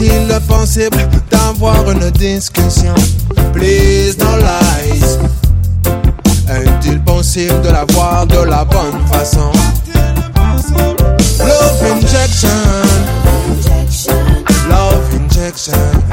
Est-il possible d'avoir une discussion? Please no lies. Est-il possible de l'avoir de la bonne façon? Love injection. Love injection.